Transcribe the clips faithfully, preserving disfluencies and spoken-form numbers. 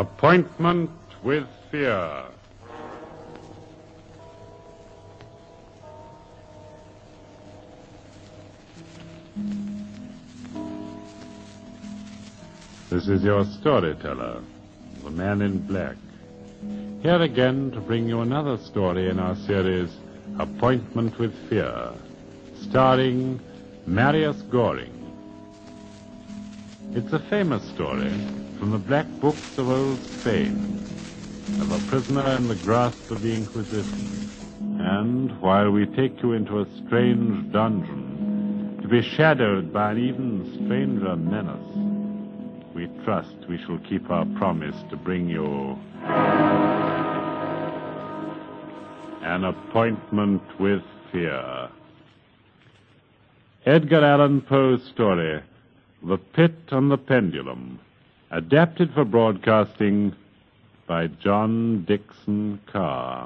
Appointment with Fear. This is your storyteller, the Man in Black. Here again to bring you another story in our series, Appointment with Fear, starring Marius Goring. It's a famous story from the black books of old Spain, of a prisoner in the grasp of the Inquisition. And while we take you into a strange dungeon, to be shadowed by an even stranger menace, we trust we shall keep our promise to bring you An Appointment with Fear. Edgar Allan Poe's story, The Pit and the Pendulum, adapted for broadcasting by John Dixon Carr.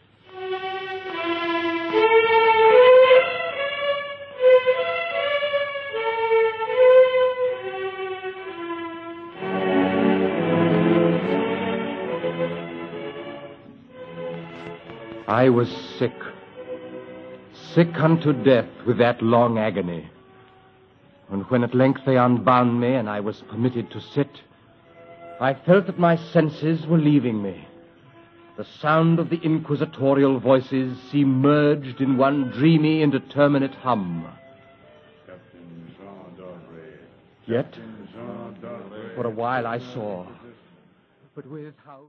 I was sick, sick unto death with that long agony. And when at length they unbound me and I was permitted to sit, I felt that my senses were leaving me. The sound of the inquisitorial voices seemed merged in one dreamy, indeterminate hum. Captain Jean d'Aubray. Yet, Jean d'Aubray. for a while I saw, but with how...